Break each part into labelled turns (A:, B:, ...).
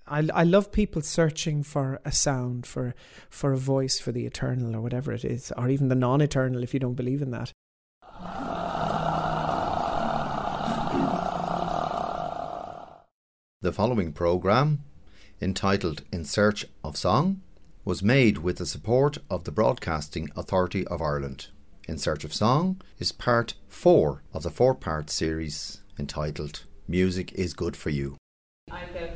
A: I love people searching for a sound, for a voice, for the eternal or whatever it is, or even the non-eternal if you don't believe in that.
B: The following programme, entitled In Search of Song, was made with the support of the Broadcasting Authority of Ireland. In Search of Song is part 4 of the 4-part series entitled Music is Good for You.
C: I go,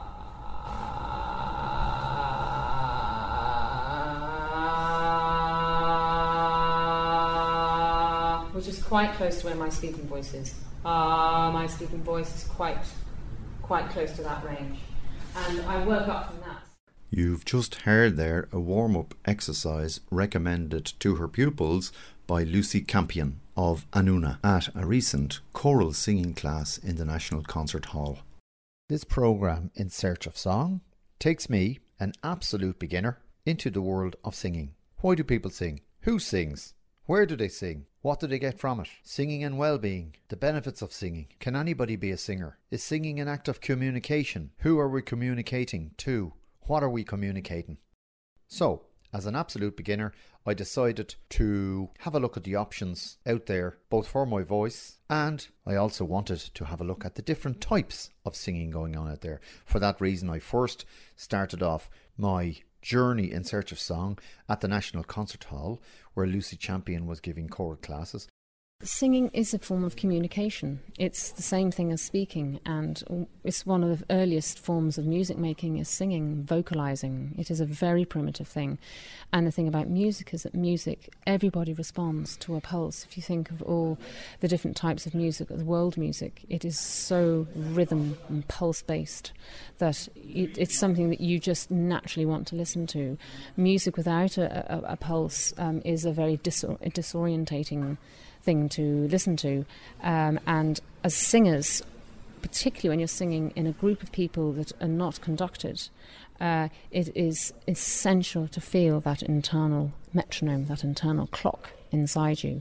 C: which is quite close to where my speaking voice is. My speaking voice is quite close to that range. And I work up from that.
B: You've just heard there a warm-up exercise recommended to her pupils by Lucy Campion of Anuna at a recent choral singing class in the National Concert Hall. This programme, In Search of Song, takes me, an absolute beginner, into the world of singing. Why do people sing? Who sings? Where do they sing? What do they get from it? Singing and well-being. The benefits of singing. Can anybody be a singer? Is singing an act of communication? Who are we communicating to? What are we communicating? So, as an absolute beginner, I decided to have a look at the options out there, both for my voice, and I also wanted to have a look at the different types of singing going on out there. For that reason, I first started off my journey in search of song at the National Concert Hall, where Lucy Campion was giving choral classes.
C: Singing is a form of communication. It's the same thing as speaking, and it's one of the earliest forms of music making is singing, vocalizing. It is a very primitive thing. And the thing about music is that music, everybody responds to a pulse. If you think of all the different types of music, the world music, it is so rhythm and pulse based that it's something that you just naturally want to listen to. Music without a pulse is a very disorientating thing to listen to, and as singers, particularly when you're singing in a group of people that are not conducted, it is essential to feel that internal metronome, that internal clock inside you.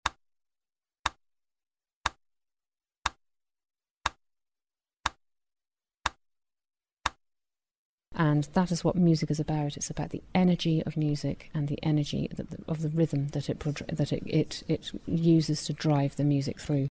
C: And that is what music is about. It's about the energy of music and the energy of the rhythm that it uses to drive the music through.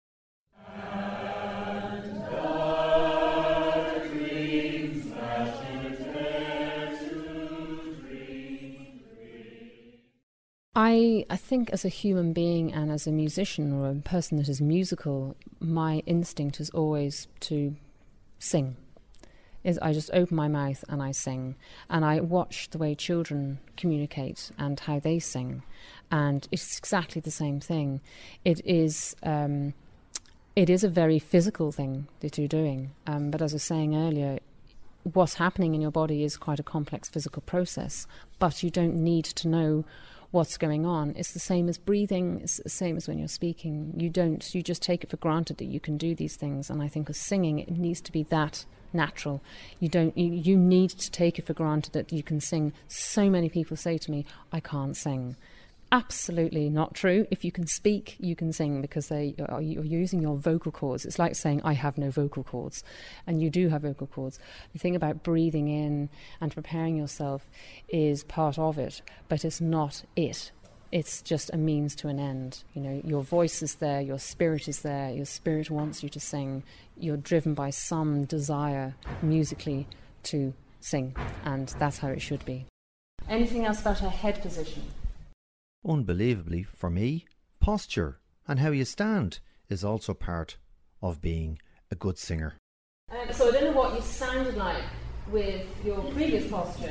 C: I think as a human being and as a musician or a person that is musical, my instinct is always to sing. I just open my mouth and I sing, and I watch the way children communicate and how they sing, and it's exactly the same thing. It is a very physical thing that you're doing, but as I was saying earlier, what's happening in your body is quite a complex physical process, but you don't need to know what's going on. It's the same as breathing, it's the same as when you're speaking. You just take it for granted that you can do these things, and I think with singing it needs to be that natural. You need to take it for granted that you can sing. So many people say to me, I can't sing. Absolutely not true. If you can speak, you can sing, because you're using your vocal cords. It's like saying I have no vocal cords, and you do have vocal cords. The thing about breathing in and preparing yourself is part of it, but it's not it. It's just a means to an end. You know, your voice is there, your spirit is there, your spirit wants you to sing. You're driven by some desire musically to sing, and that's how it should be. Anything else about her head position?
B: Unbelievably, for me, posture and how you stand is also part of being a good singer.
C: So I don't know what you sounded like with your previous posture.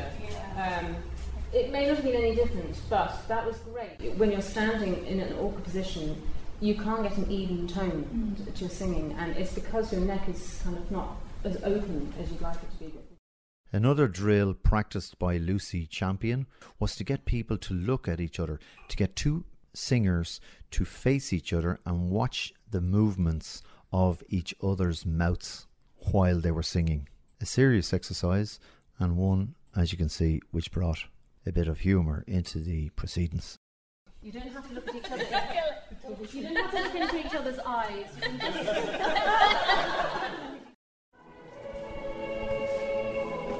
C: It may not have been any different, but that was great. When you're standing in an awkward position, you can't get an even tone to your singing, and it's because your neck is kind of not as open as you'd like it to be.
B: Another drill practiced by Lucy Campion was to get people to look at each other, to get two singers to face each other and watch the movements of each other's mouths while they were singing. A serious exercise, and one, as you can see, which brought a bit of humour into the proceedings.
C: You don't have to look at each other. You don't have to look into each other's eyes. You can just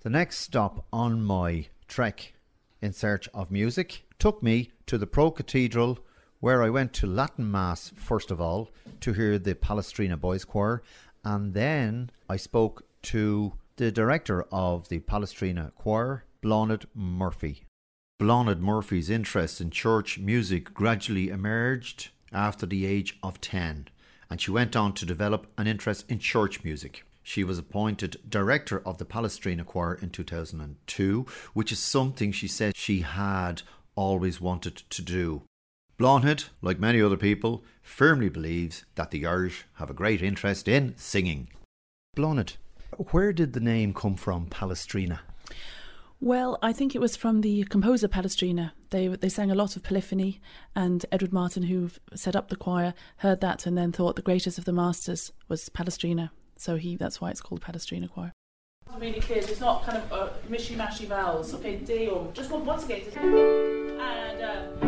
B: The next stop on my trek in search of music took me to the Pro Cathedral, where I went to Latin Mass first of all to hear the Palestrina Boys Choir, and then I spoke to the director of the Palestrina Choir, Bláthnaid Murphy. Bláthnaid Murphy's interest in church music gradually emerged after the age of 10, and she went on to develop an interest in church music. She was appointed director of the Palestrina Choir in 2002, which is something she said she had always wanted to do. Bláthnaid, like many other people, firmly believes that the Irish have a great interest in singing. Bláthnaid, where did the name come from, Palestrina?
D: Well, I think it was from the composer Palestrina. They sang a lot of polyphony, and Edward Martin, who set up the choir, heard that and then thought the greatest of the masters was Palestrina. So that's why it's called Palestrina Choir.
E: It's really clear, it's not kind of mishy-mashy vowels. Okay, Deum. Just once again. And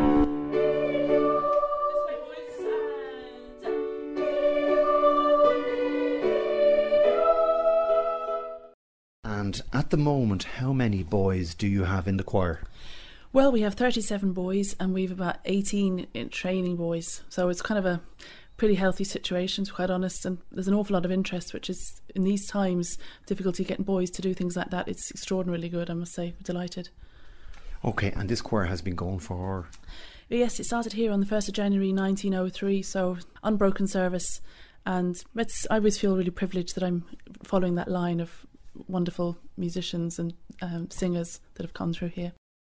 E: this way, boys.
B: And at the moment, how many boys do you have in the choir?
D: Well, we have 37 boys and we've about 18 training boys. So it's kind of a pretty healthy situation, to be quite honest, and there's an awful lot of interest, which is, in these times, difficulty getting boys to do things like that. It's extraordinarily good, I must say. We're delighted.
B: Okay, and this choir has been going for...
D: Yes, it started here on the 1st of January 1903, so unbroken service, and I always feel really privileged that I'm following that line of wonderful musicians and singers that have come through here.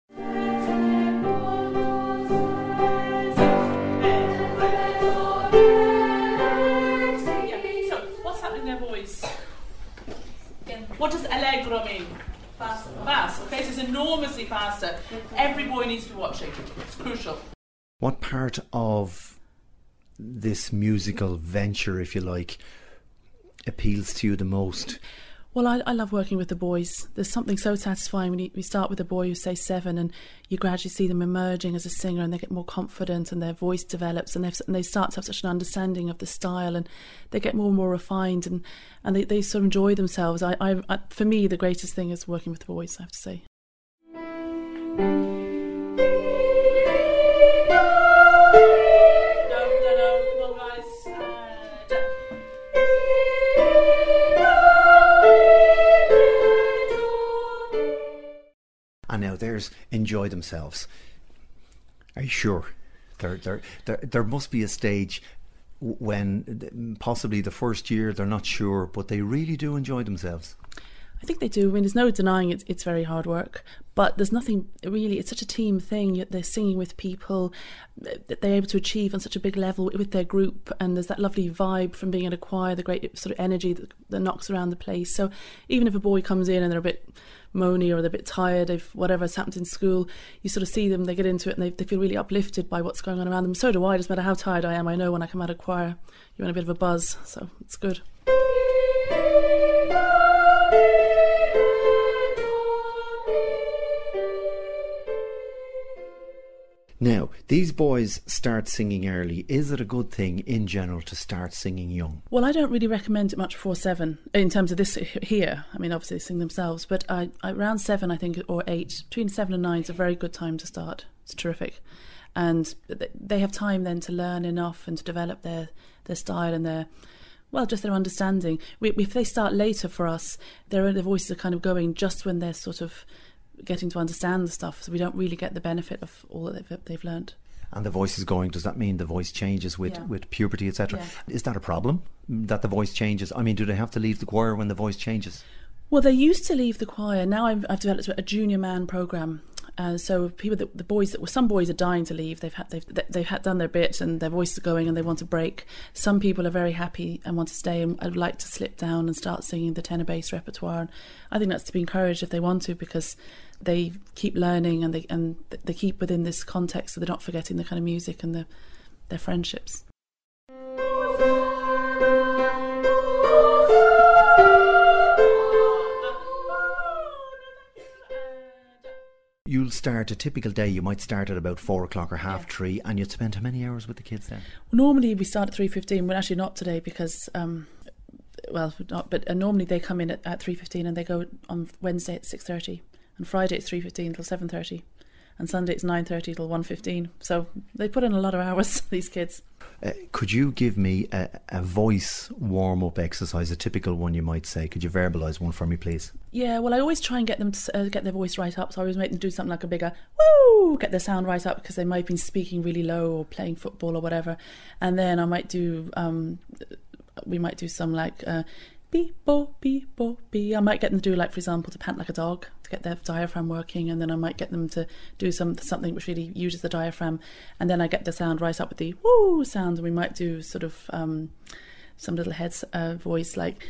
E: What does allegro mean? Fast. Fast. Okay, so it's enormously faster. Every boy needs to be watching. It's crucial.
B: What part of this musical venture, if you like, appeals to you the most?
D: Well, I love working with the boys. There's something so satisfying when you start with a boy who's, say, 7, and you gradually see them emerging as a singer, and they get more confident and their voice develops, and they start to have such an understanding of the style, and they get more and more refined, and they sort of enjoy themselves. For me, the greatest thing is working with the boys, I have to say.
B: And now there's enjoy themselves. Are you sure? There must be a stage when possibly the first year they're not sure, but they really do enjoy themselves.
D: I think they do. I mean, there's no denying it's very hard work, but there's nothing really, it's such a team thing. They're singing with people that they're able to achieve on such a big level with their group, and there's that lovely vibe from being in a choir, the great sort of energy that knocks around the place. So even if a boy comes in and they're a bit moany or they're a bit tired of whatever's happened in school, you sort of see them, they get into it, and they feel really uplifted by what's going on around them. So do I. Doesn't matter how tired I am, I know when I come out of choir you're in a bit of a buzz, so it's good.
B: Now, these boys start singing early. Is it a good thing in general to start singing young?
D: Well, I don't really recommend it much before 7 in terms of this here. I mean, obviously they sing themselves, but around 7, I think, or 8, between 7 and 9 is a very good time to start. It's terrific. And they have time then to learn enough and to develop their style and their understanding. If they start later for us, their voices are kind of going just when they're sort of getting to understand the stuff, so we don't really get the benefit of all that they've learned.
B: And the voice is going, does that mean the voice changes with puberty, etc.? Yeah. Is that a problem, that the voice changes? I mean, do they have to leave the choir when the voice changes?
D: Well, they used to leave the choir. Now I've developed a junior man programme. So some boys are dying to leave. They've had done their bit and their voice is going and they want a break. Some people are very happy and want to stay and would like to slip down and start singing the tenor bass repertoire. And I think that's to be encouraged if they want to, because they keep learning and they keep within this context, so they're not forgetting the kind of music and their friendships.
B: You'll start a typical day, you might start at about 4 o'clock or 3:30, and you'd spend how many hours with the kids then?
D: Normally we start at 3:15, but actually not today, because well, not, but normally they come in at 3:15 and they go on Wednesday at 6:30, and Friday it's 3:15 till 7:30, and Sunday it's 9:30 till 1:15. So they put in a lot of hours, these kids.
B: Could you give me a voice warm-up exercise, a typical one you might say? Could you verbalise one for me, please?
D: Yeah, well, I always try and get them to get their voice right up. So I always make them do something like a bigger woo, get their sound right up, because they might have been speaking really low or playing football or whatever. And then I might do, we might do some like beep, bo, beep, bo, beep. I might get them to do, like, for example, to pant like a dog, to get their diaphragm working, and then I might get them to do something which really uses the diaphragm, and then I get the sound right up with the woo sound, and we might do sort of some little head voice like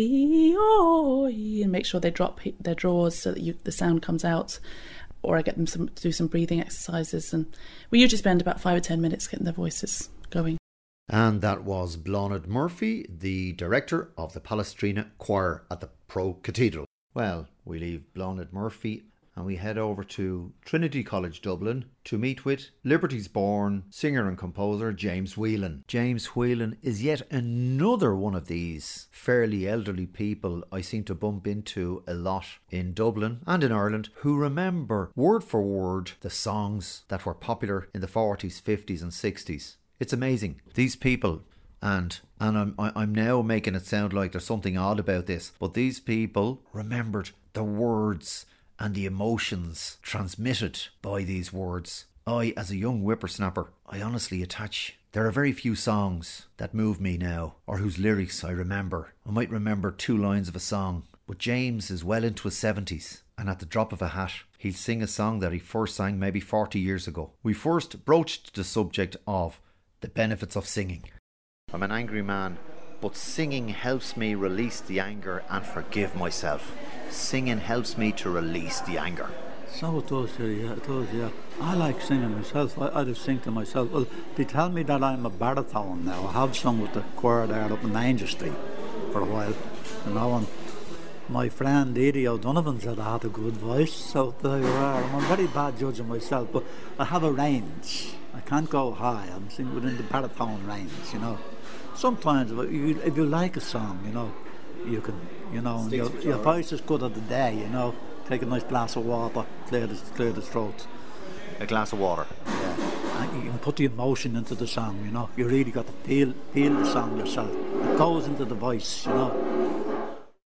D: nee-oh, and make sure they drop their drawers so that the sound comes out. Or I get them to do some breathing exercises, and we usually spend about 5 or 10 minutes getting their voices going.
B: And that was Bláthnaid Murphy, the director of the Palestrina Choir at the Pro Cathedral. Well, we leave Bláthnaid Murphy and we head over to Trinity College Dublin to meet with Liberty's-born singer and composer James Whelan. James Whelan is yet another one of these fairly elderly people I seem to bump into a lot in Dublin and in Ireland who remember word for word the songs that were popular in the 40s, 50s and 60s. It's amazing. These people, and I'm now making it sound like there's something odd about this, but these people remembered the words and the emotions transmitted by these words. I, as a young whippersnapper, I honestly attach. There are very few songs that move me now, or whose lyrics I remember. I might remember 2 lines of a song, but James is well into his 70s, and at the drop of a hat, he'll sing a song that he first sang maybe 40 years ago. We first broached the subject of the benefits of singing. I'm an angry man, but singing helps me release the anger and forgive myself. Singing helps me to release the anger.
F: So it does, yeah, it does, yeah. I like singing myself. I just sing to myself. Well, they tell me that I'm a baritone now. I have sung with the choir there up in Angel Street for a while, you know, and my friend Edie O'Donovan said I had a good voice, so there you are. I'm a very bad judge of myself, but I have a range. I can't go high. I'm singing within the baritone range, you know. Sometimes, if you like a song, you know, you can, you know, your voice is good at the day, you know. Take a nice glass of water, clear the throat.
B: A glass of water?
F: Yeah. And you can put the emotion into the song, you know. You really got to feel the song yourself. It goes into the voice, you know.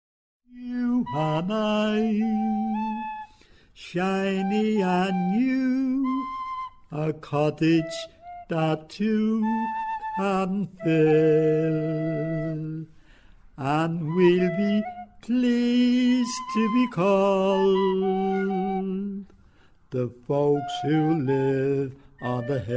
F: You and I, shiny and new, a cottage that two can fill, and we'll be pleased to be called the folks who live on the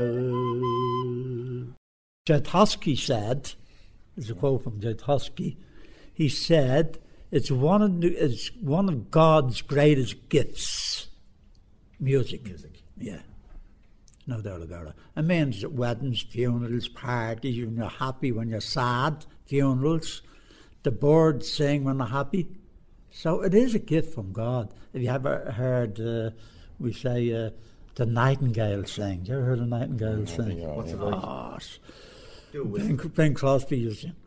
F: hill. Tchaikovsky said, there's a quote from Tchaikovsky, he said, it's one of God's greatest gifts, music. Yeah. No doubt about it. It means at weddings, funerals, parties, when you're happy, when you're sad, funerals. The birds sing when they're happy. So it is a gift from God. Have you ever heard, we say, the nightingale sing? Have you ever heard the nightingale sing?
B: Yeah, what's it like?
F: Bing Crosby used to.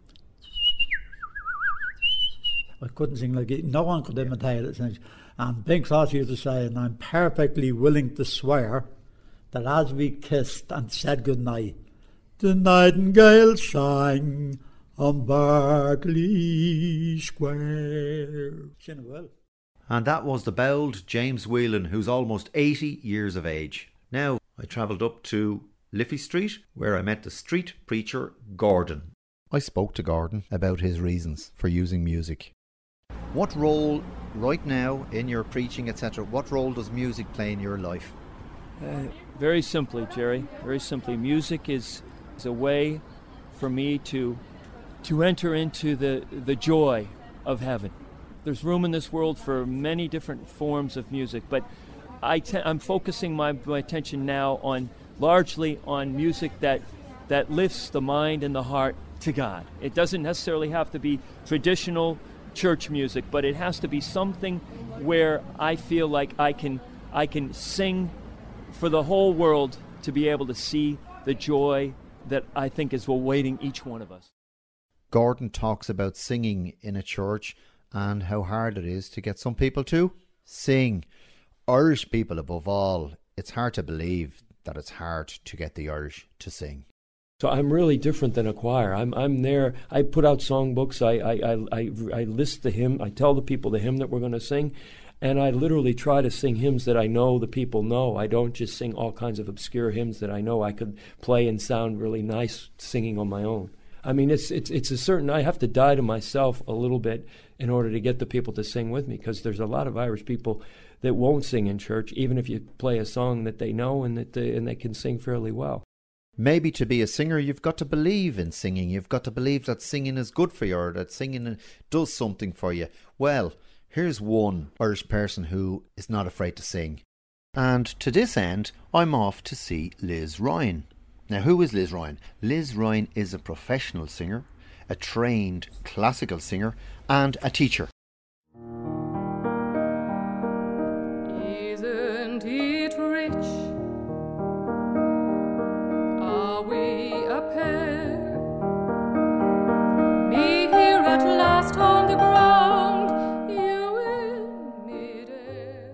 F: I couldn't sing like it. No one could imitate it. And Bing Crosby used to say, and I'm perfectly willing to swear that as we kissed and said goodnight, the nightingale sang on Berkeley Square.
B: And that was the bowed James Whelan, who's almost 80 years of age. Now, I travelled up to Liffey Street, where I met the street preacher Gordon. I spoke to Gordon about his reasons for using music. What role, right now, in your preaching, etc., what role does music play in your life?
G: Very simply, Jerry, very simply. Music is a way for me to enter into the joy of heaven. There's room in this world for many different forms of music, but I'm focusing my attention now largely on music that lifts the mind and the heart to God. It doesn't necessarily have to be traditional church music, but it has to be something where I feel like I can sing for the whole world to be able to see the joy that I think is awaiting each one of us.
B: Gordon talks about singing in a church and how hard it is to get some people to sing. Irish people above all, it's hard to believe that it's hard to get the Irish to sing.
H: So I'm really different than a choir. I'm there. I put out songbooks. I list the hymn. I tell the people the hymn that we're going to sing, and I literally try to sing hymns that I know the people know. I don't just sing all kinds of obscure hymns that I know I could play and sound really nice singing on my own. I mean, it's a certain. I have to die to myself a little bit in order to get the people to sing with me, because there's a lot of Irish people that won't sing in church, even if you play a song that they know and that they can sing fairly well.
B: Maybe to be a singer, you've got to believe in singing. You've got to believe that singing is good for you, or that singing does something for you. Well, here's one Irish person who is not afraid to sing. And to this end, I'm off to see Liz Ryan. Now, who is Liz Ryan? Liz Ryan is a professional singer, a trained classical singer, and a teacher.
I: Isn't it rich? Are we a pair? Me here at last on the ground, you in mid-air.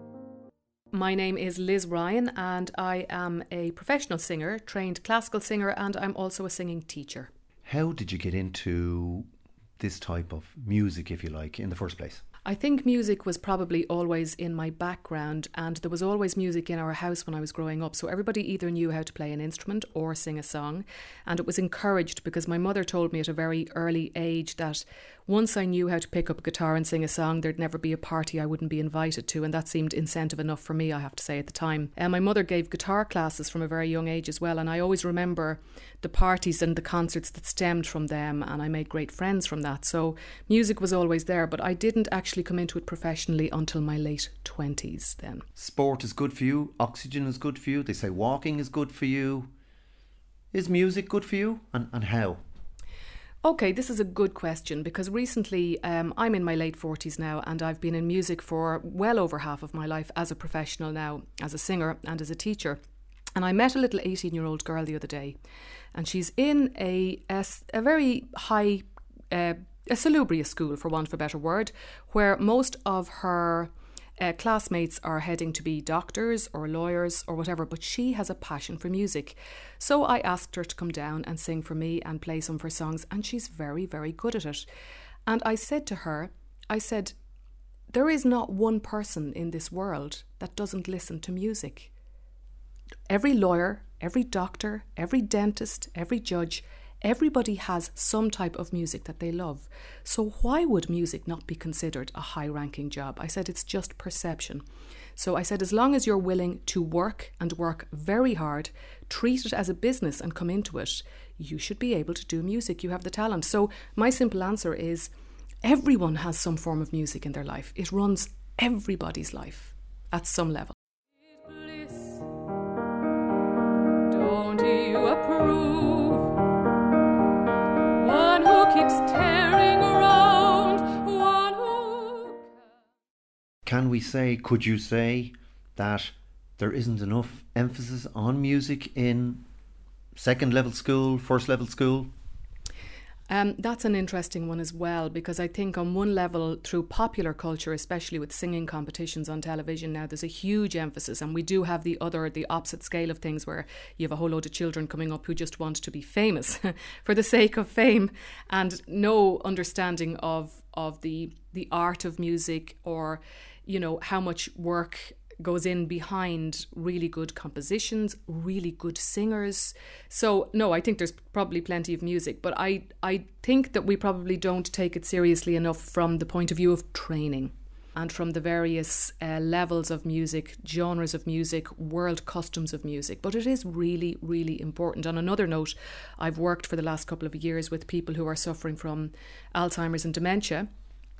J: My name is Liz Ryan, and I am a professional singer, trained classical singer, and I'm also a singing teacher.
B: How did you get into this type of music, if you like, in the first place?
J: I think music was probably always in my background, and there was always music in our house when I was growing up. So everybody either knew how to play an instrument or sing a song. And it was encouraged because my mother told me at a very early age that once I knew how to pick up a guitar and sing a song, there'd never be a party I wouldn't be invited to. And that seemed incentive enough for me, I have to say, at the time. And my mother gave guitar classes from a very young age as well. And I always remember the parties and the concerts that stemmed from them. And I made great friends from that. So music was always there, but I didn't actually come into it professionally until my late 20s then.
B: Sport is good for you. Oxygen is good for you. They say walking is good for you. Is music good for you? And how?
J: Okay, this is a good question because recently I'm in my late 40s now, and I've been in music for well over half of my life as a professional now, as a singer and as a teacher. And I met a little 18-year-old girl the other day, and she's in a very high, a salubrious school, for want of a better word, where most of her classmates are heading to be doctors or lawyers or whatever, but she has a passion for music. So I asked her to come down and sing for me and play some of her songs, and she's very, very good at it. And I said to her, there is not one person in this world that doesn't listen to music. Every lawyer, every doctor, every dentist, every judge, everybody has some type of music that they love. So why would music not be considered a high-ranking job? I said it's just perception. So I said as long as you're willing to work and work very hard, treat it as a business and come into it, you should be able to do music. You have the talent. So my simple answer is everyone has some form of music in their life. It runs everybody's life at some level.
I: Don't you approve? One who keeps tearing around, one who...
B: Could you say that there isn't enough emphasis on music in second level school, first level school?
J: That's an interesting one as well, because I think on one level, through popular culture, especially with singing competitions on television now, there's a huge emphasis, and we do have the opposite scale of things where you have a whole load of children coming up who just want to be famous for the sake of fame and no understanding of the art of music, or, you know, how much work goes in behind really good compositions, really good singers. So no, I think there's probably plenty of music, but I think that we probably don't take it seriously enough from the point of view of training and from the various levels of music, genres of music, world customs of music. But it is really, really important. On another note, I've worked for the last couple of years with people who are suffering from Alzheimer's and dementia.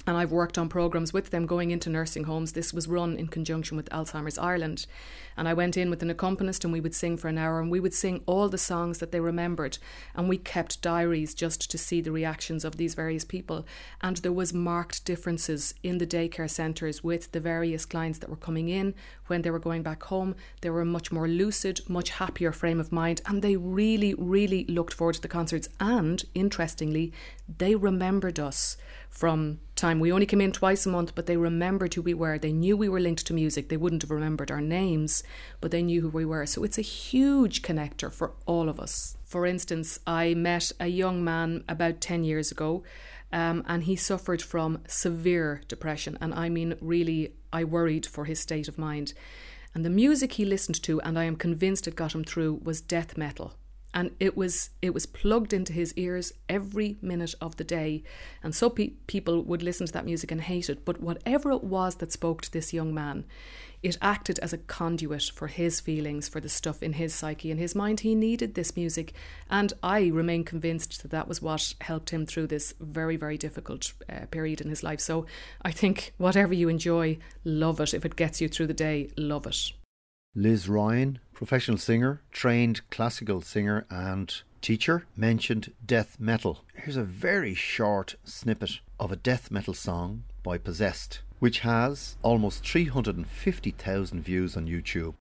J: And I've worked on programmes with them going into nursing homes. This was run in conjunction with Alzheimer's Ireland. And I went in with an accompanist and we would sing for an hour, and we would sing all the songs that they remembered. And we kept diaries just to see the reactions of these various people. And there was marked differences in the daycare centres with the various clients that were coming in. When they were going back home, they were much more lucid, much happier frame of mind. And they really, really looked forward to the concerts. And interestingly, they remembered us from time. We only came in twice a month, but they remembered who we were. They knew we were linked to music. They wouldn't have remembered our names, but they knew who we were. So it's a huge connector for all of us. For instance, I met a young man about 10 years ago, and he suffered from severe depression. And I mean, really, I worried for his state of mind. And the music he listened to, and I am convinced it got him through, was death metal. And it was plugged into his ears every minute of the day. And so people would listen to that music and hate it. But whatever it was that spoke to this young man, it acted as a conduit for his feelings, for the stuff in his psyche and his mind. He needed this music. And I remain convinced that that was what helped him through this very, very difficult period in his life. So I think whatever you enjoy, love it. If it gets you through the day, love it.
B: Liz Ryan, professional singer, trained classical singer and teacher, mentioned death metal. Here's a very short snippet of a death metal song by Possessed, which has almost 350,000 views on YouTube.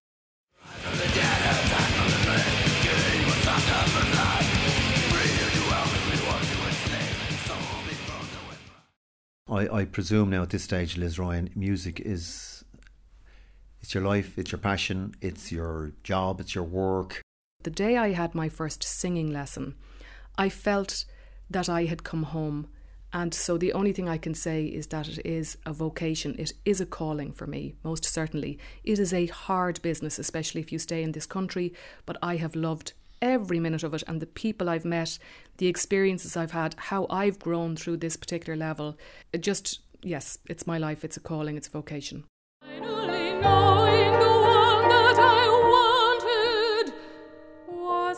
B: I presume now at this stage, Liz Ryan, music is... it's your life, it's your passion, it's your job, it's your work.
J: The day I had my first singing lesson, I felt that I had come home. And so the only thing I can say is that it is a vocation. It is a calling for me, most certainly. It is a hard business, especially if you stay in this country. But I have loved every minute of it, and the people I've met, the experiences I've had, how I've grown through this particular level. It just, yes, it's my life, it's a calling, it's a vocation.
I: Knowing the one that I wanted was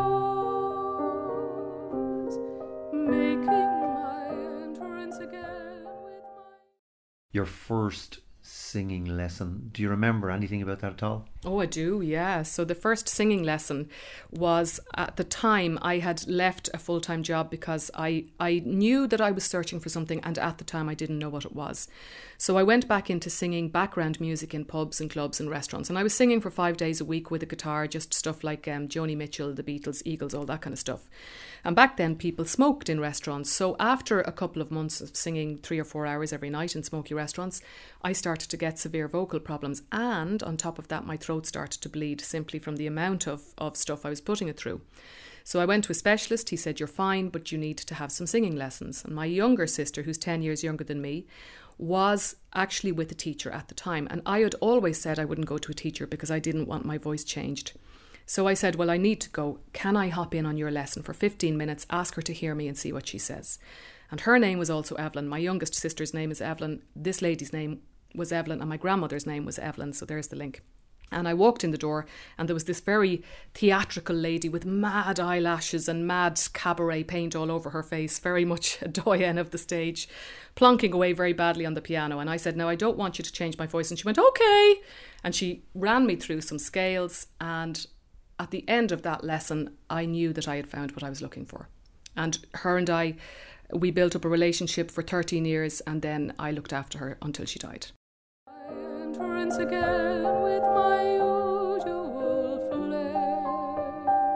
I: yours, making my entrance again with my...
B: Your first singing lesson, do you remember anything about that at all?
J: Oh, I do, yeah. So the first singing lesson was, at the time, I had left a full-time job because I knew that I was searching for something, and at the time I didn't know what it was. So I went back into singing background music in pubs and clubs and restaurants, and I was singing for 5 days a week with a guitar, just stuff like Joni Mitchell, the Beatles, Eagles, all that kind of stuff. And back then people smoked in restaurants, so after a couple of months of singing 3 or 4 hours every night in smoky restaurants, I started to get severe vocal problems, and on top of that my throat started to bleed simply from the amount of stuff I was putting it through. So I went to a specialist. He said, you're fine, but you need to have some singing lessons. And my younger sister, who's 10 years younger than me, was actually with a teacher at the time. And I had always said I wouldn't go to a teacher because I didn't want my voice changed. So I said, well, I need to go. Can I hop in on your lesson for 15 minutes, ask her to hear me and see what she says? And her name was also Evelyn. My youngest sister's name is Evelyn. This lady's name was Evelyn, and my grandmother's name was Evelyn. So there's the link. And I walked in the door, and there was this very theatrical lady with mad eyelashes and mad cabaret paint all over her face, very much a doyenne of the stage, plonking away very badly on the piano. And I said, no, I don't want you to change my voice. And she went, okay. And she ran me through some scales. And at the end of that lesson, I knew that I had found what I was looking for. And her and I, we built up a relationship for 13 years, and then I looked after her until she died.
I: Entrance again with my usual flair,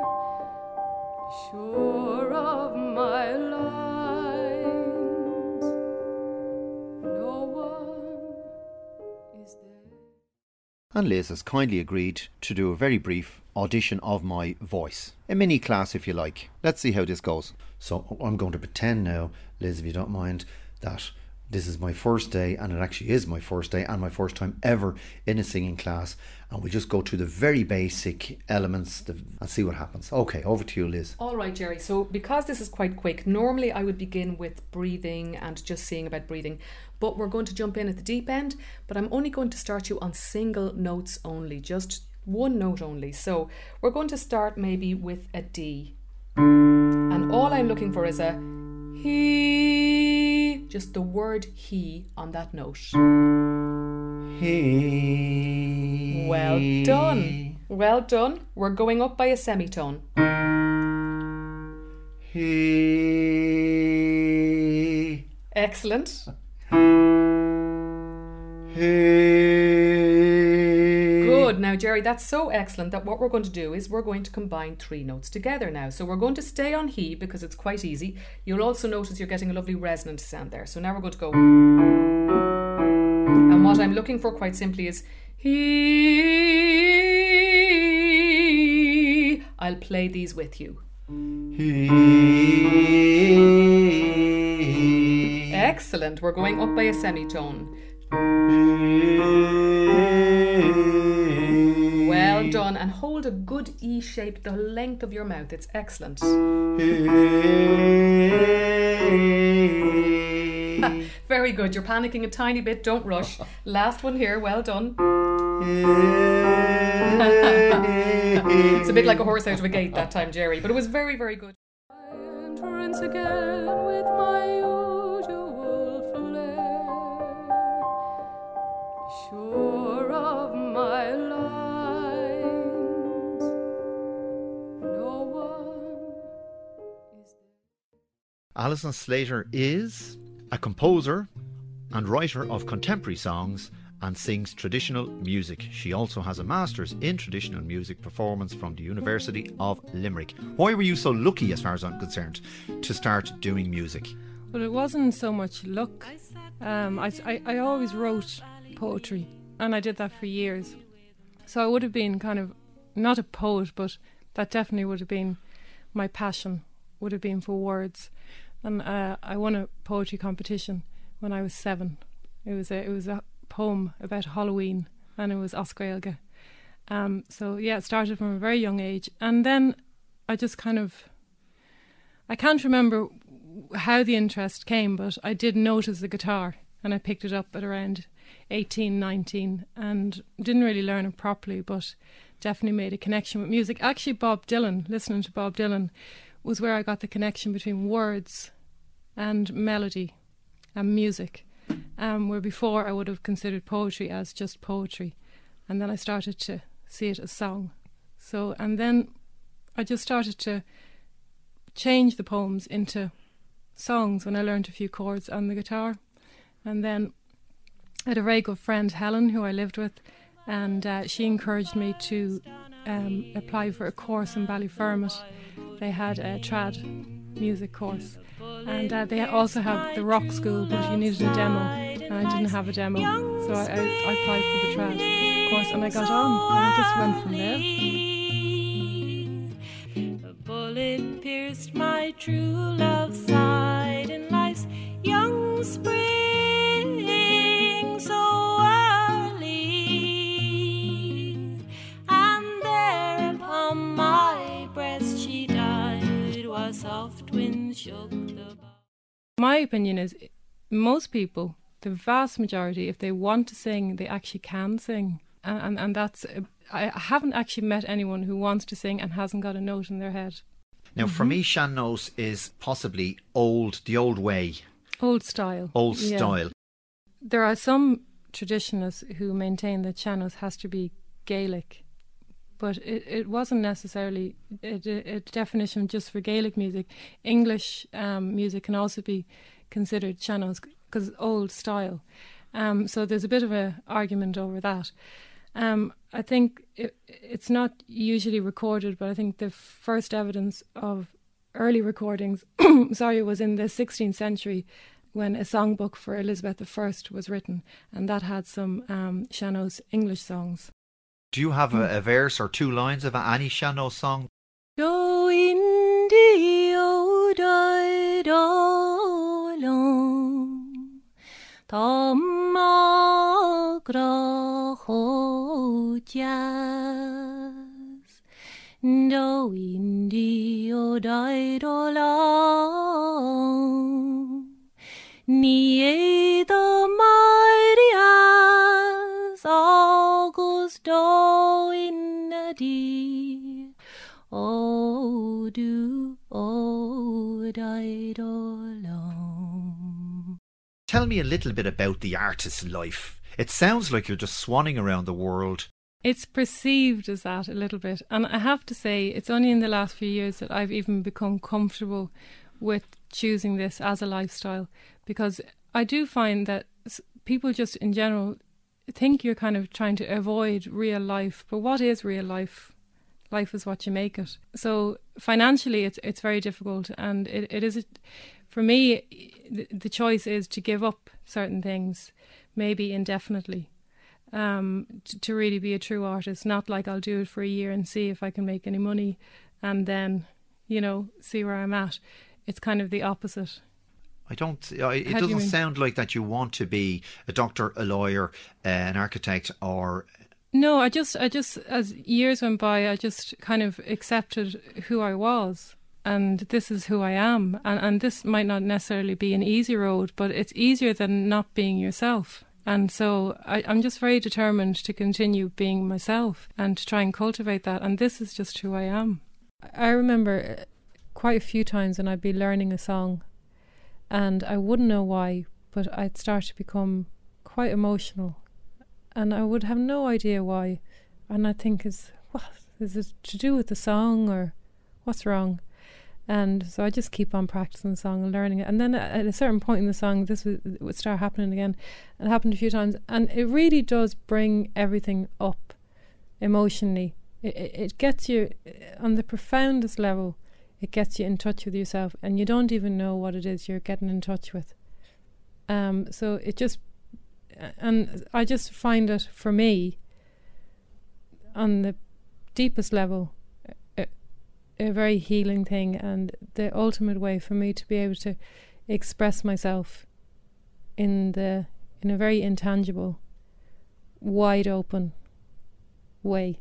I: sure of my lines, no one is there.
B: And Liz has kindly agreed to do a very brief audition of my voice. A mini class, if you like. Let's see how this goes. So I'm going to pretend now, Liz, if you don't mind, that this is my first day, and it actually is my first day and my first time ever in a singing class, and we'll just go through the very basic elements and see what happens. Okay, over to you, Liz.
J: All right, Jerry. So because this is quite quick, normally I would begin with breathing and just seeing about breathing, but we're going to jump in at the deep end, but I'm only going to start you on single notes only, just one note only. So we're going to start maybe with a D, and all I'm looking for is a he. just the word he on that note.
B: He.
J: Well done. Well done. We're going up by a semitone.
B: He.
J: Excellent. Good. Now, Jerry, that's so excellent that what we're going to do is we're going to combine 3 notes together now. So we're going to stay on he because it's quite easy. You'll also notice you're getting a lovely resonant sound there. So now we're going to go. And what I'm looking for quite simply is he. I'll play these with you.
B: He.
J: Excellent. We're going up by a semitone. Well done. And hold a good E shape the length of your mouth. It's excellent. Very good. You're panicking a tiny bit. Don't rush. Last one here. Well done. It's a bit like a horse out of a gate that time, Jerry, but it was very, very good.
I: Entrance again with my usual flair, sure of my lines, no one is there.
B: Alison Slater is a composer and writer of contemporary songs and sings traditional music. She also has a master's in traditional music performance from the University of Limerick. Why were you so lucky, as far as I'm concerned, to start doing music?
K: Well, it wasn't so much luck. I always wrote poetry, and I did that for years. So I would have been kind of, not a poet, but that definitely would have been my passion, would have been for words. And I won a poetry competition when I was 7. It was a poem about Halloween, and it was Oscailge. So yeah, it started from a very young age, and then I just kind of, I can't remember how the interest came, but I did notice the guitar, and I picked it up at around 18, 19, and didn't really learn it properly, but definitely made a connection with music. Actually, Bob Dylan, listening to Bob Dylan, was where I got the connection between words and melody and music. Where before I would have considered poetry as just poetry, and then I started to see it as song. So, and then I just started to change the poems into songs when I learned a few chords on the guitar. And then I had a very good friend, Helen, who I lived with, and she encouraged me to apply for a course in Ballyfermot. They had a trad music course, and they also had the rock school, but you needed a demo, and I didn't have a demo, so I applied for the trad course, and I got on, and I just went from there.
I: A bullet pierced my true love side in life's young spring so early, and there upon my breast she died while soft winds shook the bough.
K: My opinion is, most people, the vast majority, if they want to sing, they actually can sing. And that's, I haven't actually met anyone who wants to sing and hasn't got a note in their head.
B: Now, for me, sean-nós is possibly old, the old way.
K: Old style.
B: Old style.
K: There are some traditionalists who maintain that sean-nós has to be Gaelic, but it wasn't necessarily a definition just for Gaelic music. English music can also be considered sean-nós because old style. So there's a bit of an argument over that. I think it's not usually recorded, but I think the first evidence of early recordings was in the 16th century when a songbook for Elizabeth I was written, and that had some sean-nós English songs.
B: Do you have a verse or 2 lines of any sean-nós song?
I: Do indio died all alone, do indio died all alone, ni the Marias Augusto in a dear, oh do, oh died all alone.
B: tell me a little bit about the artist's life? It sounds like you're just swanning around the world.
K: It's perceived as that a little bit. And I have to say, it's only in the last few years that I've even become comfortable with choosing this as a lifestyle, because I do find that people just in general think you're kind of trying to avoid real life. But what is real life? Life is what you make it. So financially, it's very difficult, and it is for me. The choice is to give up certain things, maybe indefinitely, to really be a true artist. Not like I'll do it for a year and see if I can make any money, and then see where I'm at. It's kind of the opposite.
B: It doesn't sound like that you want to be a doctor, a lawyer, an architect, or...
K: No, I just as years went by, I just kind of accepted who I was, and this is who I am. And this might not necessarily be an easy road, but it's easier than not being yourself. And so I'm just very determined to continue being myself and to try and cultivate that. And this is just who I am. I remember quite a few times when I'd be learning a song, and I wouldn't know why, but I'd start to become quite emotional. And I would have no idea why. And I'd think, is it to do with the song, or what's wrong? And so I just keep on practicing the song and learning it. And then at a certain point in the song, this would start happening again. It happened a few times. And it really does bring everything up emotionally. It gets you, on the profoundest level, it gets you in touch with yourself. And you don't even know what it is you're getting in touch with. So it just... And I just find it, for me, on the deepest level, a very healing thing, and the ultimate way for me to be able to express myself in a very intangible, wide open way.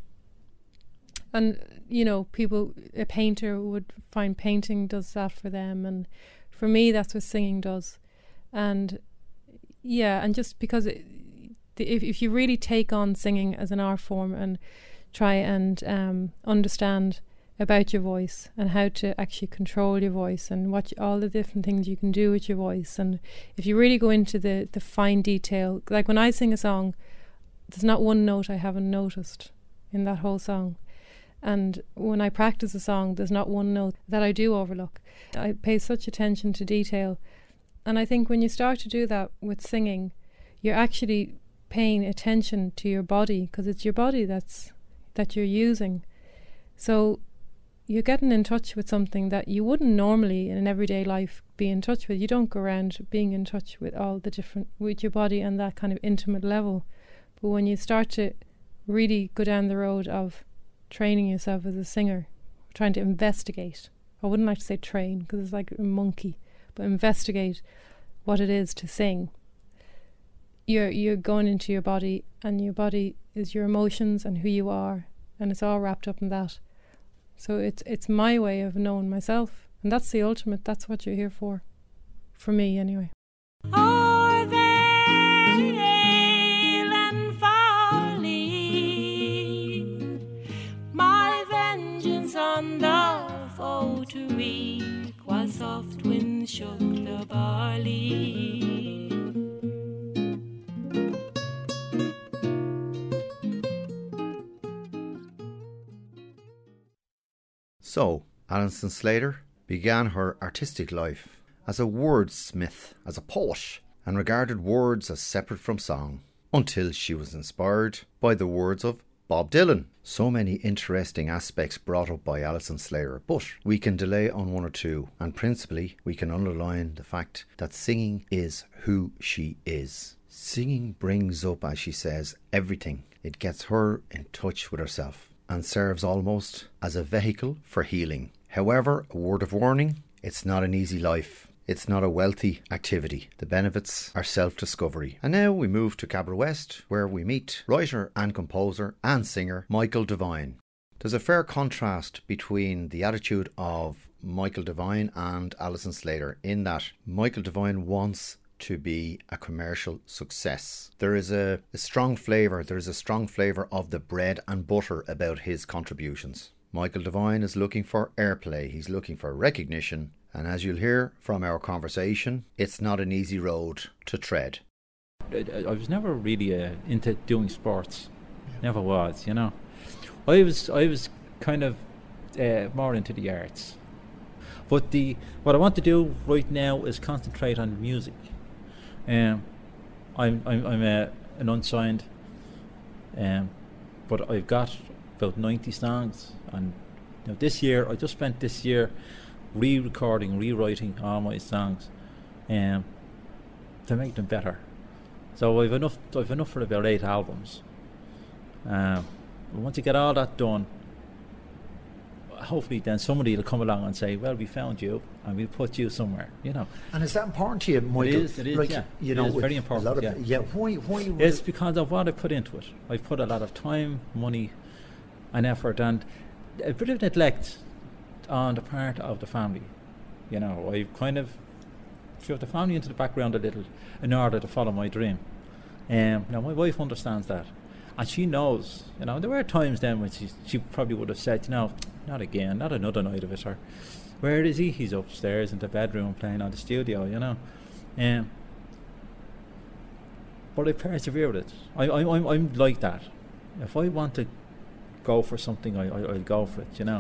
K: And people, a painter would find painting does that for them, and for me that's what singing does. And yeah, and just because if you really take on singing as an art form and try and understand about your voice and how to actually control your voice and what all the different things you can do with your voice, and if you really go into the fine detail, like when I sing a song, there's not one note I haven't noticed in that whole song. And when I practice a song, there's not one note that I do overlook. I pay such attention to detail. And I think when you start to do that with singing, you're actually paying attention to your body, because it's your body that you're using. So you're getting in touch with something that you wouldn't normally in an everyday life be in touch with. You don't go around being in touch with all the different, with your body on that kind of intimate level. But when you start to really go down the road of training yourself as a singer, trying to investigate, I wouldn't like to say train because it's like a monkey, but investigate what it is to sing. You're going into your body, and your body is your emotions and who you are, and it's all wrapped up in that. So it's my way of knowing myself, and that's the ultimate. That's what you're here for me anyway.
I: O'er vale and folly, my vengeance on the foe to wreak, while soft winds shook the barley.
B: So, Alison Slater began her artistic life as a wordsmith, as a poet, and regarded words as separate from song, until she was inspired by the words of Bob Dylan. So many interesting aspects brought up by Alison Slater, but we can delay on one or two, and principally we can underline the fact that singing is who she is. Singing brings up, as she says, everything. It gets her in touch with herself and serves almost as a vehicle for healing. However, a word of warning, it's not an easy life. It's not a wealthy activity. The benefits are self-discovery. And now we move to Cabra West, where we meet writer and composer and singer Michael Devine. There's a fair contrast between the attitude of Michael Devine and Alison Slater, in that Michael Devine wants to be a commercial success. There is a strong flavour of the bread and butter about his contributions. Michael Devine is looking for airplay. He's looking for recognition. And as you'll hear from our conversation, it's not an easy road to tread.
L: I was never really into doing sports. Never was, you know. I was kind of more into the arts. But what I want to do right now is concentrate on music. I'm an unsigned, but I've got about 90 songs. And this year, I just spent this year re-recording, rewriting all my songs to make them better. So I've enough for about 8 albums. Once you get all that done, hopefully then somebody will come along and say, well, we found you and we'll put you somewhere, you know.
B: And is that important to you, Michael?
L: It is,
B: like,
L: yeah.
B: You know,
L: it is very important,
B: Why?
L: It's because of what I put into it. I've put a lot of time, money and effort, and a bit of neglect on the part of the family. You know, I've kind of shoved the family into the background a little in order to follow my dream. Now my wife understands that, and she knows. You know, there were times then when she probably would have said, not again, not another night of it, or where is he? He's upstairs in the bedroom playing on the studio, you know. But I persevere with it. I'm like that. If I want to go for something, I'll go for it, you know.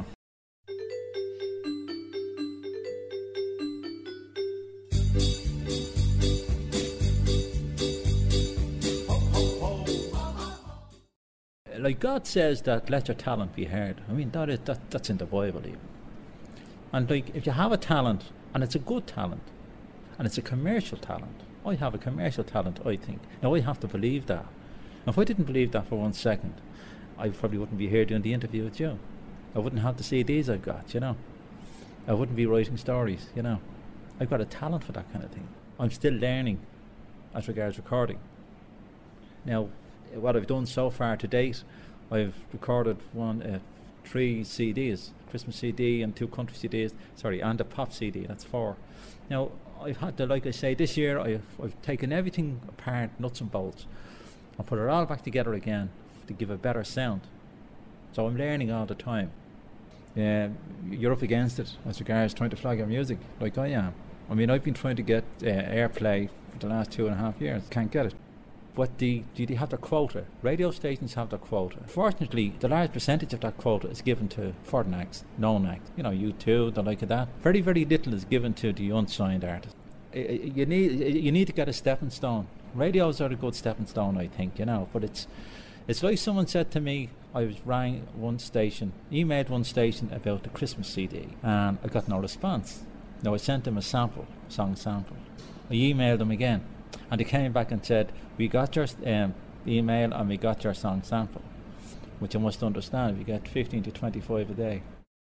L: Like God says that let your talent be heard. I mean, that's in the Bible even. And like, if you have a talent, and it's a good talent, and it's a commercial talent, I have a commercial talent, I think. Now I have to believe that. And if I didn't believe that for 1 second, I probably wouldn't be here doing the interview with you. I wouldn't have the CDs I've got, you know. I wouldn't be writing stories, you know. I've got a talent for that kind of thing. I'm still learning as regards recording. Now, what I've done so far to date, I've recorded 3 CDs, Christmas CD and 2 country CDs, and a pop CD, that's 4. Now, I've had to, like I say, this year I've taken everything apart, nuts and bolts, and put it all back together again to give a better sound. So I'm learning all the time. You're up against it as regards trying to flag your music, like I am. I mean, I've been trying to get airplay for the last 2.5 years, can't get it. But they have their quota. Radio stations have their quota. Fortunately, the large percentage of that quota is given to foreign acts, known acts. You know, U2, the like of that. Very, very little is given to the unsigned artists. You need to get a stepping stone. Radios are a good stepping stone, I think, you know. But it's like someone said to me, I emailed one station about the Christmas CD, and I got no response. Now I sent them a song sample. I emailed them again. And they came back and said, we got your email and we got your song sample, which you must understand, we get 15 to 25 a day.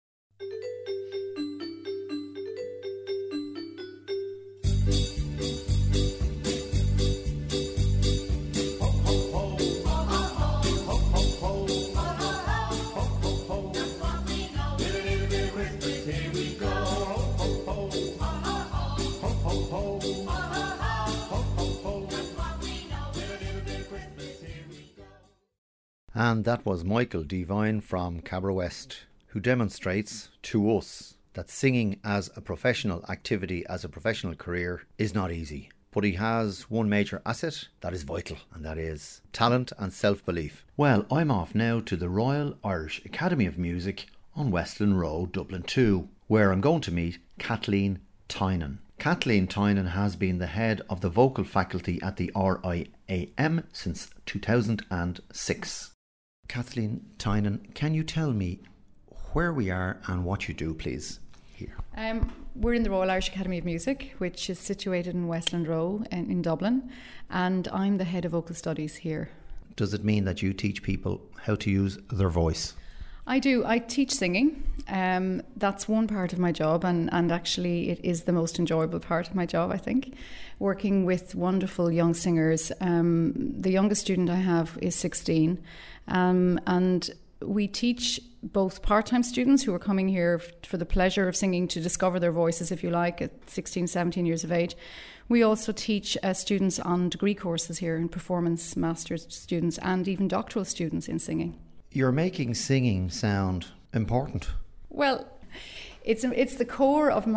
B: And that was Michael Devine from Cabra West, who demonstrates to us that singing as a professional activity, as a professional career, is not easy. But he has one major asset that is vital, and that is talent and self-belief. Well, I'm off now to the Royal Irish Academy of Music on Westland Road, Dublin 2, where I'm going to meet Kathleen Tynan. Kathleen Tynan has been the head of the vocal faculty at the RIAM since 2006. Kathleen Tynan, can you tell me where we are and what you do, please, here?
M: We're in the Royal Irish Academy of Music, which is situated in Westland Row in Dublin, and I'm the head of vocal studies here.
B: Does it mean that you teach people how to use their voice?
M: I do. I teach singing. That's one part of my job, and actually it is the most enjoyable part of my job, I think. Working with wonderful young singers. The youngest student I have is 16, and we teach both part-time students who are coming here for the pleasure of singing, to discover their voices, if you like, at 16, 17 years of age. We also teach students on degree courses here, and performance master's students, and even doctoral students in singing.
B: You're making singing sound important?
M: Well, it's the core of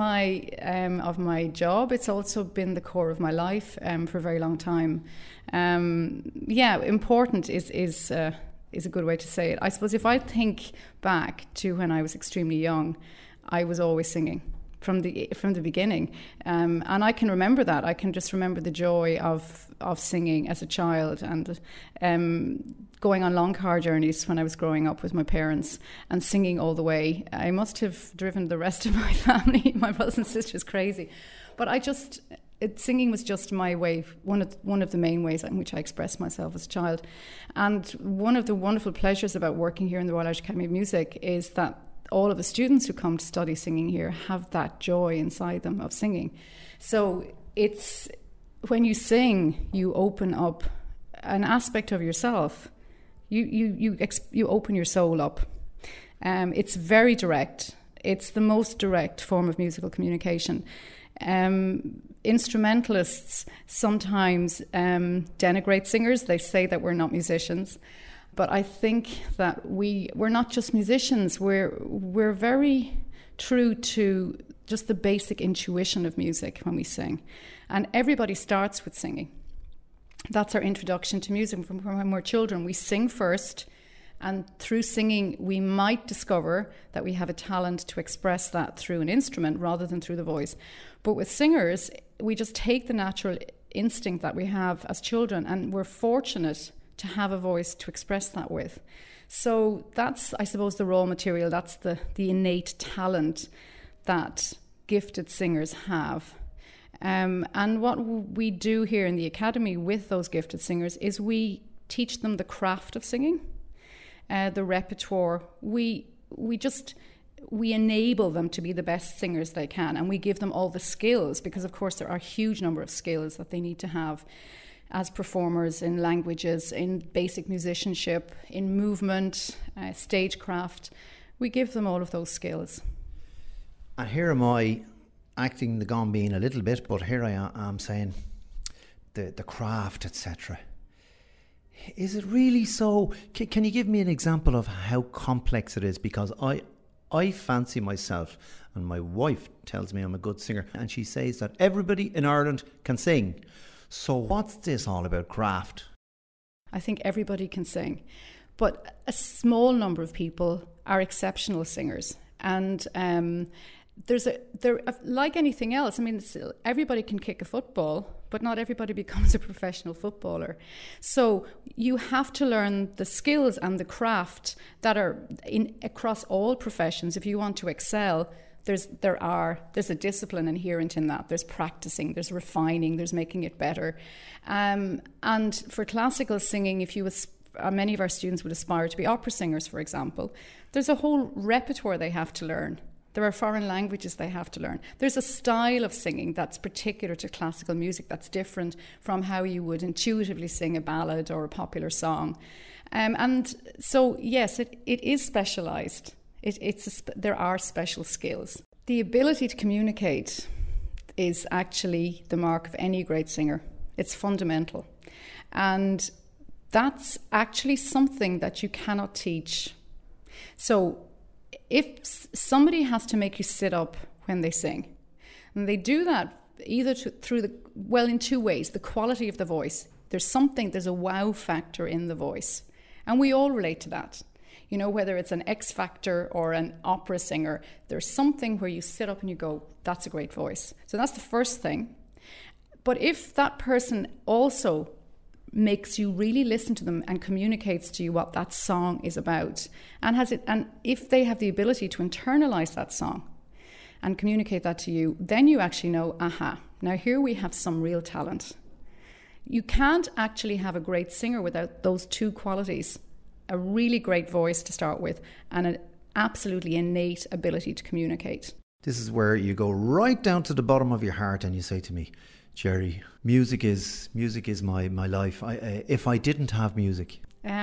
M: my job. It's also been the core of my life for a very long time. Important is a good way to say it. I suppose if I think back to when I was extremely young, I was always singing from the beginning, and I can remember that. I can just remember the joy of singing as a child, and going on long car journeys when I was growing up with my parents and singing all the way. I must have driven the rest of my family, my brothers and sisters, crazy. But singing was just my way, one of the main ways in which I expressed myself as a child. And one of the wonderful pleasures about working here in the Royal Irish Academy of Music is that all of the students who come to study singing here have that joy inside them of singing. So it's when you sing, you open up an aspect of yourself. You open your soul up. It's very direct. It's the most direct form of musical communication. Instrumentalists sometimes denigrate singers. They say that we're not musicians. But I think that we're not just musicians. We're very true to just the basic intuition of music when we sing. And everybody starts with singing. That's our introduction to music from when we're children. We sing first, and through singing we might discover that we have a talent to express that through an instrument rather than through the voice. But with singers, we just take the natural instinct that we have as children, and we're fortunate to have a voice to express that with. So that's, I suppose, the raw material. That's the innate talent that gifted singers have. And what we do here in the Academy with those gifted singers is we teach them the craft of singing, the repertoire. We enable them to be the best singers they can, and we give them all the skills, because of course there are a huge number of skills that they need to have as performers in languages, in basic musicianship, in movement, stagecraft. We give them all of those skills.
B: And here am I acting the gone-bean a little bit, but here I am saying the craft, etc. Is it really so? Can you give me an example of how complex it is? Because I fancy myself, and my wife tells me I'm a good singer, and she says that everybody in Ireland can sing. So what's this all about craft?
M: I think everybody can sing, but a small number of people are exceptional singers. And they're like anything else. I mean, everybody can kick a football, but not everybody becomes a professional footballer. So you have to learn the skills and the craft that are across all professions if you want to excel. There's a discipline inherent in that. There's practicing, there's refining, there's making it better. And for classical singing, many of our students would aspire to be opera singers, for example. There's a whole repertoire they have to learn. There are foreign languages they have to learn. There's a style of singing that's particular to classical music that's different from how you would intuitively sing a ballad or a popular song. And so, yes, it is specialised. There are special skills. The ability to communicate is actually the mark of any great singer. It's fundamental. And that's actually something that you cannot teach. So if somebody has to make you sit up when they sing, and they do that either in two ways. The quality of the voice. There's a wow factor in the voice. And we all relate to that. You know, whether it's an X Factor or an opera singer, there's something where you sit up and you go, that's a great voice. So that's the first thing. But if that person also makes you really listen to them and communicates to you what that song is about, and if they have the ability to internalize that song and communicate that to you, then you actually know, now here we have some real talent. You can't actually have a great singer without those two qualities. A really great voice to start with, and an absolutely innate ability to communicate.
B: This is where you go right down to the bottom of your heart and you say to me, Jerry, music is my life. If I didn't have music,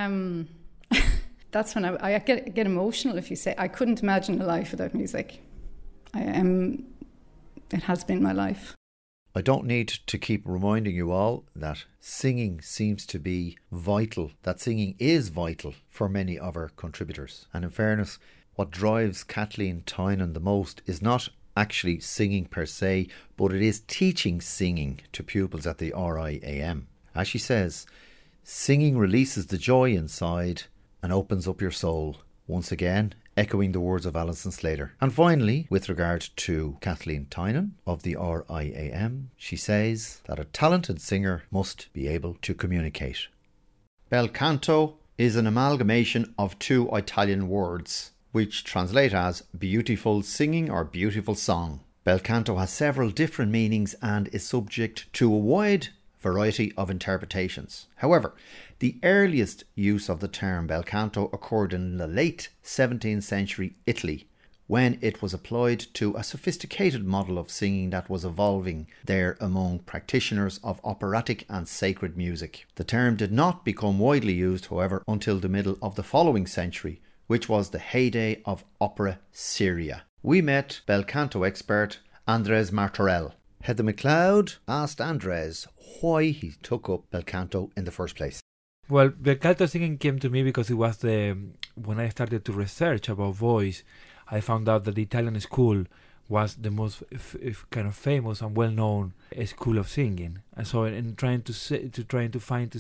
M: that's when I get emotional. If you say I couldn't imagine a life without music, it has been my life.
B: I don't need to keep reminding you all that singing seems to be vital, that singing is vital for many of our contributors. And in fairness, what drives Kathleen Tynan the most is not actually singing per se, but it is teaching singing to pupils at the RIAM. As she says, singing releases the joy inside and opens up your soul. Once again, echoing the words of Alison Slater. And finally, with regard to Kathleen Tynan of the RIAM, she says that a talented singer must be able to communicate. Bel canto is an amalgamation of two Italian words, which translate as beautiful singing or beautiful song. Bel canto has several different meanings and is subject to a wide variety of interpretations. However, the earliest use of the term bel canto occurred in the late 17th century Italy, when it was applied to a sophisticated model of singing that was evolving there among practitioners of operatic and sacred music. The term did not become widely used, however, until the middle of the following century, which was the heyday of opera seria. We met bel canto expert Andres Martorell. Heather McLeod asked Andres why he took up bel canto in the first place.
N: Well, bel canto singing came to me because it was when I started to research about voice, I found out that the Italian school was the most kind of famous and well-known school of singing. And so, in trying to find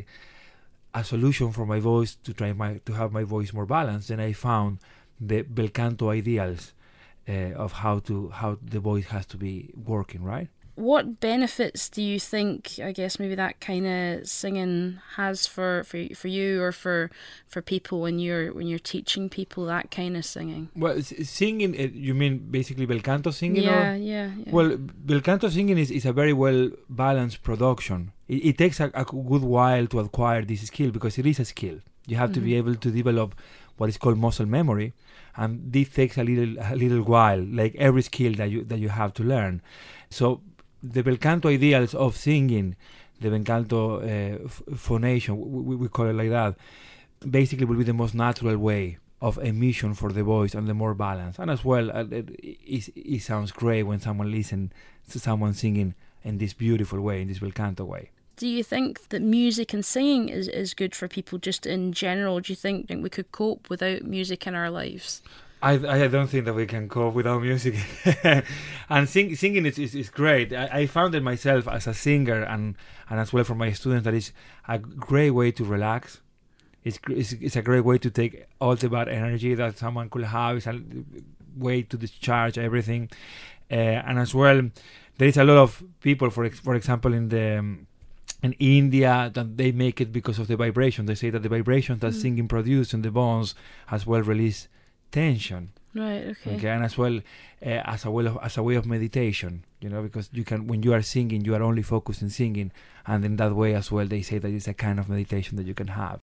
N: a solution for my voice to have my voice more balanced, then I found the bel canto ideals of how the voice has to be working, right?
O: What benefits do you think, I guess, maybe that kind of singing has for you or for people when you're teaching people that kind of singing?
N: Well, singing, you mean basically bel canto singing?
O: Yeah.
N: Well, bel canto singing is a very well balanced production. It takes a good while to acquire this skill because it is a skill. You have to be able to develop what is called muscle memory, and this takes a little while, like every skill that you have to learn. So the bel canto ideals of singing, the bel canto phonation, we call it like that, basically will be the most natural way of emission for the voice and the more balance. And as well, it sounds great when someone listens to someone singing in this beautiful way, in this bel canto way.
O: Do you think that music and singing is good for people just in general? Do you think we could cope without music in our lives?
N: I don't think that we can cope without music. And singing is great. I found it myself as a singer and as well for my students that it's a great way to relax. It's a great way to take all the bad energy that someone could have. It's a way to discharge everything. And as well, there is a lot of people, for example, in India, that they make it because of the vibration. They say that the vibrations that singing produces in the bones as well release tension.
O: Right. Okay.
N: And as well as a way of meditation, because you can, when you are singing, you are only focused on singing, and in that way as well, they say that it's a kind of meditation that you can have.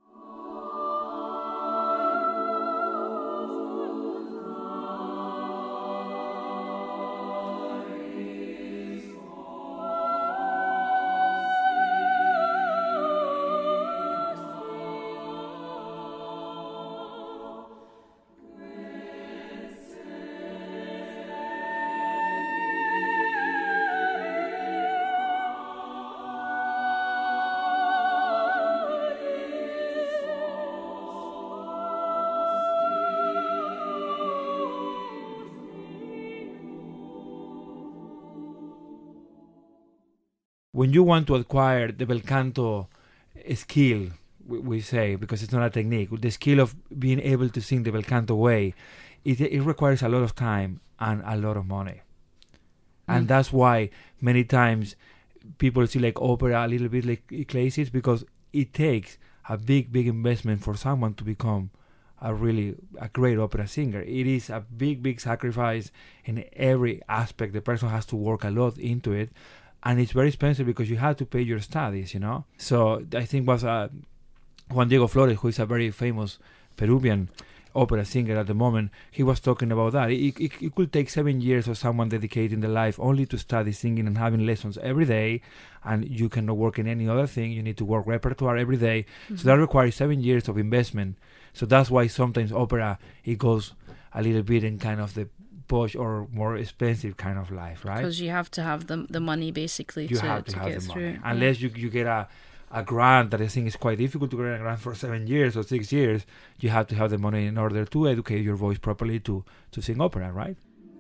N: When you want to acquire the bel canto skill, we say, because it's not a technique, the skill of being able to sing the bel canto way, it requires a lot of time and a lot of money. And that's why many times people see like opera a little bit like classes, because it takes a big investment for someone to become a great opera singer. It is a big sacrifice in every aspect. The person has to work a lot into it. And it's very expensive because you have to pay your studies, So I think was Juan Diego Flores, who is a very famous Peruvian opera singer at the moment, he was talking about that. It could take 7 years of someone dedicating their life only to study singing and having lessons every day, and you cannot work in any other thing. You need to work repertoire every day. So that requires 7 years of investment. So that's why sometimes opera, it goes a little bit in kind of the posh or more expensive kind of life, right?
O: Because you have to have the money basically to
N: have
O: get
N: the
O: through.
N: Money. Unless you get a a grant that I think is quite difficult to get a grant for 7 years or 6 years, you have to have the money in order to educate your voice properly to sing opera, right?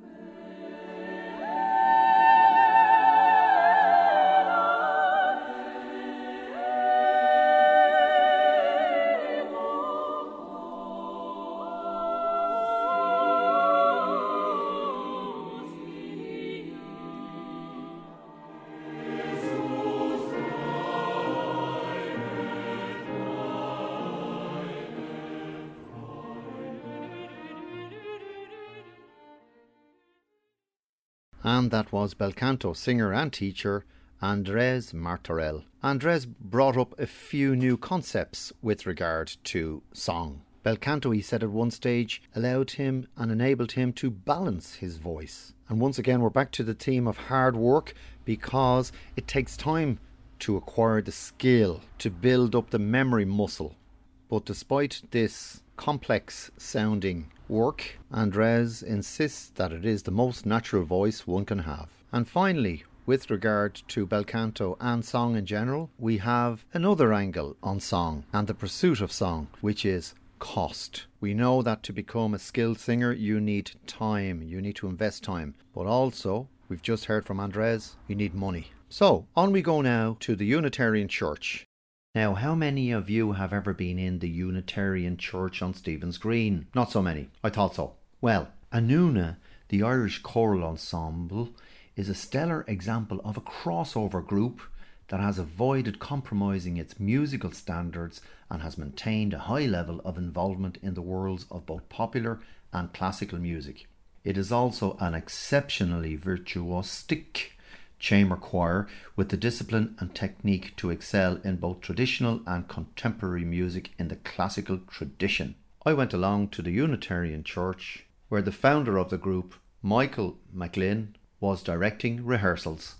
B: And that was bel canto singer and teacher Andres Martorell. Andres brought up a few new concepts with regard to song. Bel canto, he said at one stage, allowed him and enabled him to balance his voice. And once again, we're back to the theme of hard work, because it takes time to acquire the skill, to build up the memory muscle. But despite this complex sounding work, Andres insists that it is the most natural voice one can have. And finally, with regard to bel canto and song in general, we have another angle on song and the pursuit of song, which is cost. We know that to become a skilled singer, you need time, you need to invest time, but also, we've just heard from Andres, you need money. So, on we go now to the Unitarian Church. Now, how many of you have ever been in the Unitarian Church on Stephen's Green? Not so many. I thought so. Well, Anuna, the Irish choral ensemble, is a stellar example of a crossover group that has avoided compromising its musical standards and has maintained a high level of involvement in the worlds of both popular and classical music. It is also an exceptionally virtuosic chamber choir with the discipline and technique to excel in both traditional and contemporary music in the classical tradition. I went along to the Unitarian Church, where the founder of the group, Michael McGlynn, was directing rehearsals.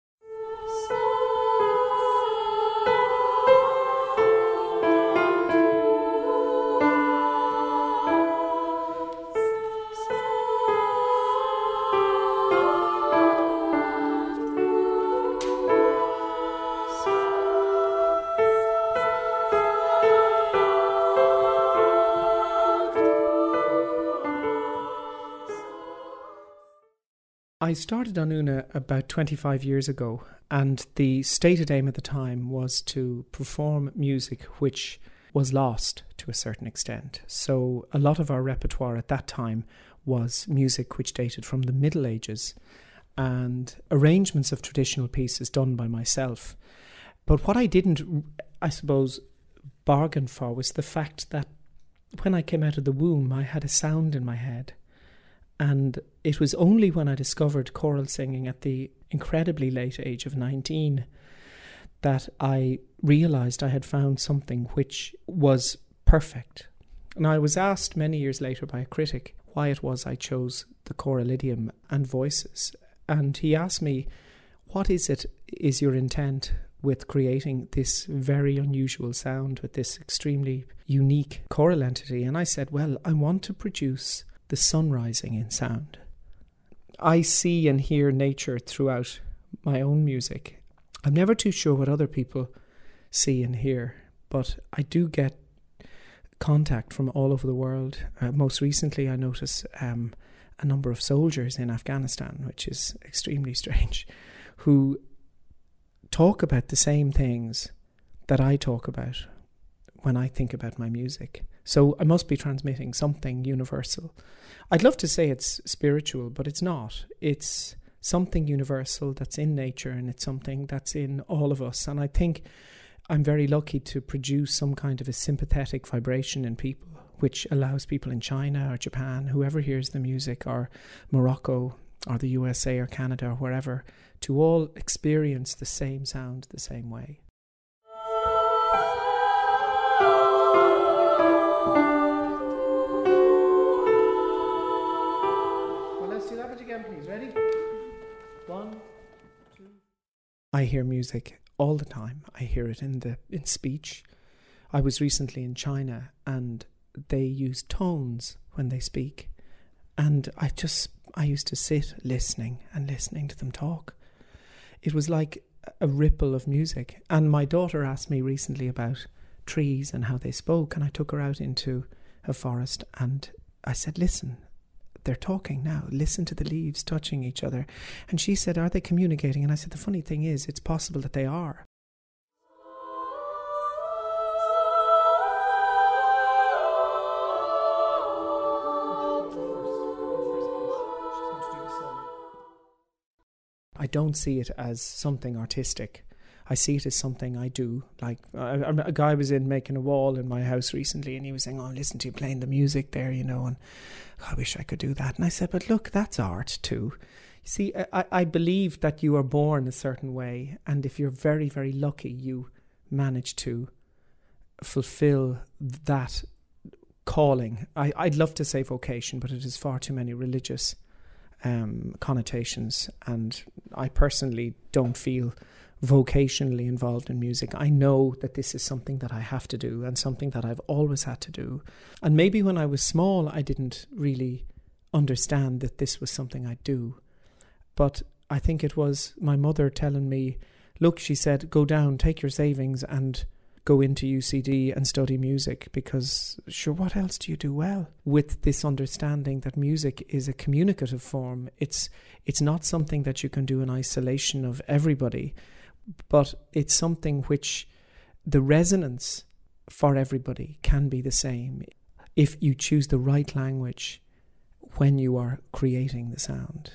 A: I started on Una about 25 years ago, and the stated aim at the time was to perform music which was lost to a certain extent. So a lot of our repertoire at that time was music which dated from the Middle Ages and arrangements of traditional pieces done by myself. But what I didn't, I suppose, bargain for was the fact that when I came out of the womb, I had a sound in my head. And it was only when I discovered choral singing at the incredibly late age of 19 that I realised I had found something which was perfect. And I was asked many years later by a critic why it was I chose the choral idiom and voices. And he asked me, what is your intent with creating this very unusual sound with this extremely unique choral entity? And I said, well, I want to produce the sun rising in sound. I see and hear nature throughout my own music. I'm never too sure what other people see and hear, but I do get contact from all over the world. Most recently, I notice a number of soldiers in Afghanistan, which is extremely strange, who talk about the same things that I talk about when I think about my music. So I must be transmitting something universal. I'd love to say it's spiritual, but it's not. It's something universal that's in nature, and it's something that's in all of us. And I think I'm very lucky to produce some kind of a sympathetic vibration in people, which allows people in China or Japan, whoever hears the music, or Morocco or the USA or Canada or wherever, to all experience the same sound the same way. Again, please. Ready? 1, 2. I hear music all the time. I hear it in speech. I was recently in China, and they use tones when they speak, and I used to sit listening to them talk. It was like a ripple of music. And my daughter asked me recently about trees and how they spoke, and I took her out into a forest and I said, listen, they're talking now. Listen to the leaves touching each other. And she said, are they communicating? And I said, the funny thing is, it's possible that they are. I don't see it as something artistic. I see it as something I do. Like a guy was in making a wall in my house recently, and he was saying, oh, listen to you playing the music there, you know, and I wish I could do that. And I said, but look, that's art too. You see, I believe that you are born a certain way, and if you're very, very lucky, you manage to fulfill that calling. I'd love to say vocation, but it is far too many religious connotations, and I personally don't feel vocationally involved in music. I know that this is something that I have to do and something that I've always had to do. And maybe when I was small, I didn't really understand that this was something I'd do. But I think it was my mother telling me, look, she said, go down, take your savings and go into UCD and study music, because sure, what else do you do well? With this understanding that music is a communicative form. It's not something that you can do in isolation of everybody, but it's something which the resonance for everybody can be the same if you choose the right language when you are creating the sound.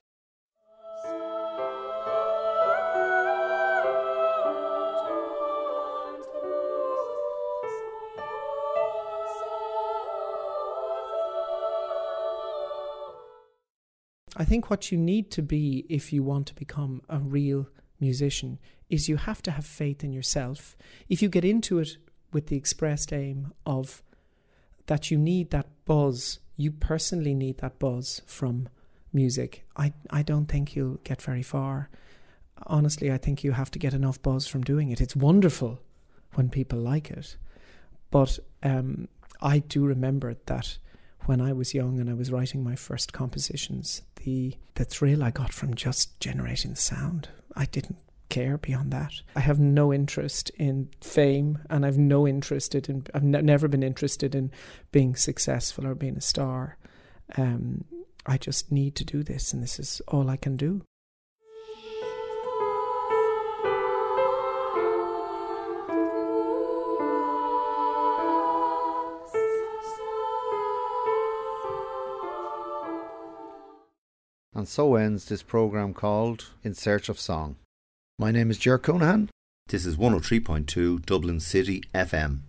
A: I think what you need to be if you want to become a real musician is you have to have faith in yourself. If you get into it with the expressed aim of that you need that buzz, you personally need that buzz from music, I don't think you'll get very far. Honestly, I think you have to get enough buzz from doing it. It's wonderful when people like it. But I do remember that when I was young and I was writing my first compositions, the thrill I got from just generating the sound, I didn't care beyond that. I have no interest in fame, and I've never been interested in being successful or being a star. I just need to do this, and this is all I can do.
B: And so ends this programme called In Search of Song. My name is Ger Conahan. This is 103.2 Dublin City FM.